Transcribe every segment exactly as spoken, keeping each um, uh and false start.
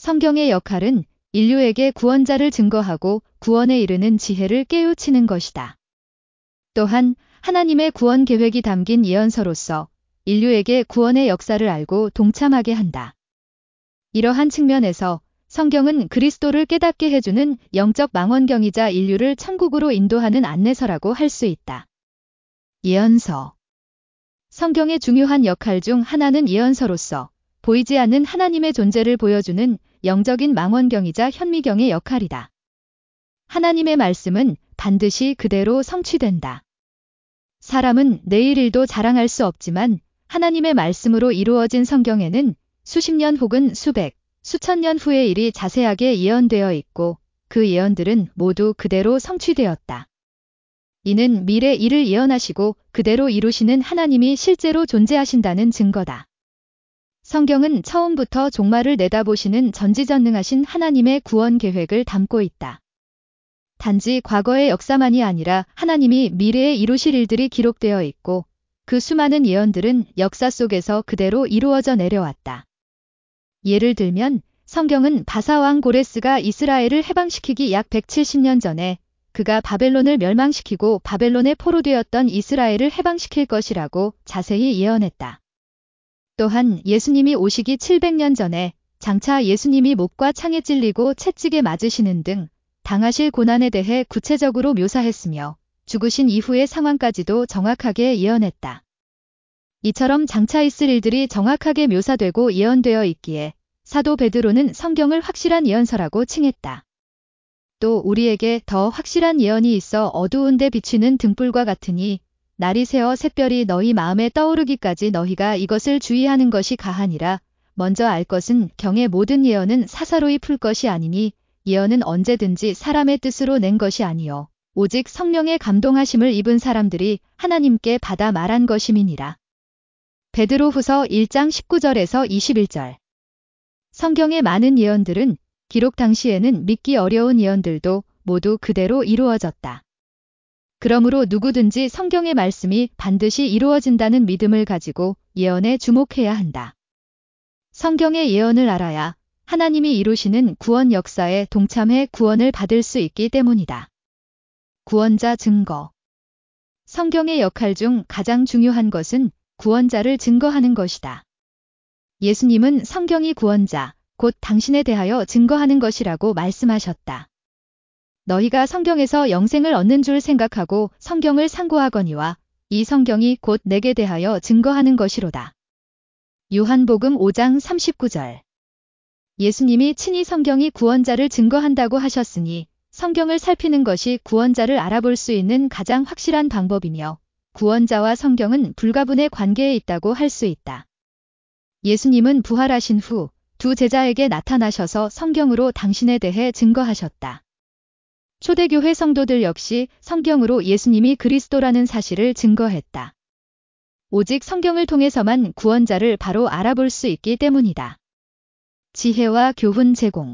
성경의 역할은 인류에게 구원자를 증거하고 구원에 이르는 지혜를 깨우치는 것이다. 또한 하나님의 구원 계획이 담긴 예언서로서 인류에게 구원의 역사를 알고 동참하게 한다. 이러한 측면에서 성경은 그리스도를 깨닫게 해주는 영적 망원경이자 인류를 천국으로 인도하는 안내서라고 할 수 있다. 예언서. 성경의 중요한 역할 중 하나는 예언서로서 보이지 않는 하나님의 존재를 보여주는 영적인 망원경이자 현미경의 역할이다. 하나님의 말씀은 반드시 그대로 성취된다. 사람은 내일 일도 자랑할 수 없지만 하나님의 말씀으로 이루어진 성경에는 수십 년 혹은 수백, 수천 년 후의 일이 자세하게 예언되어 있고 그 예언들은 모두 그대로 성취되었다. 이는 미래 일을 예언하시고 그대로 이루시는 하나님이 실제로 존재하신다는 증거다. 성경은 처음부터 종말을 내다보시는 전지전능하신 하나님의 구원 계획을 담고 있다. 단지 과거의 역사만이 아니라 하나님이 미래에 이루실 일들이 기록되어 있고 그 수많은 예언들은 역사 속에서 그대로 이루어져 내려왔다. 예를 들면 성경은 바사왕 고레스가 이스라엘을 해방시키기 약 백칠십 년 전에 그가 바벨론을 멸망시키고 바벨론에 포로되었던 이스라엘을 해방시킬 것이라고 자세히 예언했다. 또한 예수님이 오시기 칠백 년 전에 장차 예수님이 목과 창에 찔리고 채찍에 맞으시는 등 당하실 고난에 대해 구체적으로 묘사했으며 죽으신 이후의 상황까지도 정확하게 예언했다. 이처럼 장차 있을 일들이 정확하게 묘사되고 예언되어 있기에 사도 베드로는 성경을 확실한 예언서라고 칭했다. 또 우리에게 더 확실한 예언이 있어 어두운 데 비추는 등불과 같으니 날이 새어 샛별이 너희 마음에 떠오르기까지 너희가 이것을 주의하는 것이 가하니라. 먼저 알 것은 경의 모든 예언은 사사로이 풀 것이 아니니 예언은 언제든지 사람의 뜻으로 낸 것이 아니요 오직 성령의 감동하심을 입은 사람들이 하나님께 받아 말한 것임이니라. 베드로후서 일 장 십구 절에서 이십일 절. 성경의 많은 예언들은 기록 당시에는 믿기 어려운 예언들도 모두 그대로 이루어졌다. 그러므로 누구든지 성경의 말씀이 반드시 이루어진다는 믿음을 가지고 예언에 주목해야 한다. 성경의 예언을 알아야 하나님이 이루시는 구원 역사에 동참해 구원을 받을 수 있기 때문이다. 구원자 증거. 성경의 역할 중 가장 중요한 것은 구원자를 증거하는 것이다. 예수님은 성경이 구원자, 곧 당신에 대하여 증거하는 것이라고 말씀하셨다. 너희가 성경에서 영생을 얻는 줄 생각하고 성경을 상고하거니와 이 성경이 곧 내게 대하여 증거하는 것이로다. 요한복음 오 장 삼십구 절. 예수님이 친히 성경이 구원자를 증거한다고 하셨으니 성경을 살피는 것이 구원자를 알아볼 수 있는 가장 확실한 방법이며 구원자와 성경은 불가분의 관계에 있다고 할 수 있다. 예수님은 부활하신 후 두 제자에게 나타나셔서 성경으로 당신에 대해 증거하셨다. 초대교회 성도들 역시 성경으로 예수님이 그리스도라는 사실을 증거했다. 오직 성경을 통해서만 구원자를 바로 알아볼 수 있기 때문이다. 지혜와 교훈 제공.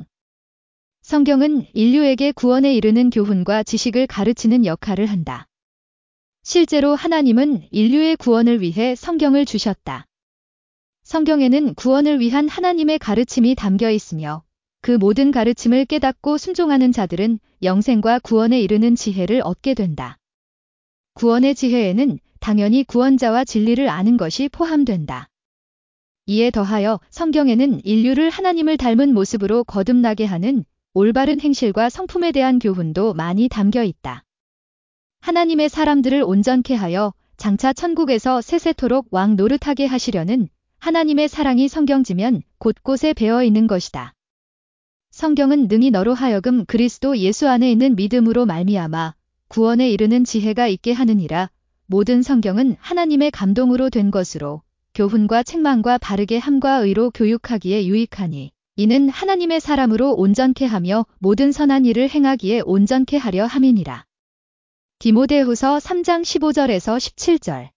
성경은 인류에게 구원에 이르는 교훈과 지식을 가르치는 역할을 한다. 실제로 하나님은 인류의 구원을 위해 성경을 주셨다. 성경에는 구원을 위한 하나님의 가르침이 담겨 있으며 그 모든 가르침을 깨닫고 순종하는 자들은 영생과 구원에 이르는 지혜를 얻게 된다. 구원의 지혜에는 당연히 구원자와 진리를 아는 것이 포함된다. 이에 더하여 성경에는 인류를 하나님을 닮은 모습으로 거듭나게 하는 올바른 행실과 성품에 대한 교훈도 많이 담겨 있다. 하나님의 사람들을 온전케 하여 장차 천국에서 세세토록 왕 노릇하게 하시려는 하나님의 사랑이 성경지면 곳곳에 배어 있는 것이다. 성경은 능히 너로 하여금 그리스도 예수 안에 있는 믿음으로 말미암아 구원에 이르는 지혜가 있게 하느니라. 모든 성경은 하나님의 감동으로 된 것으로 교훈과 책망과 바르게 함과 의로 교육하기에 유익하니 이는 하나님의 사람으로 온전케 하며 모든 선한 일을 행하기에 온전케 하려 함이니라. 디모데후서 삼 장 십오 절에서 십칠 절.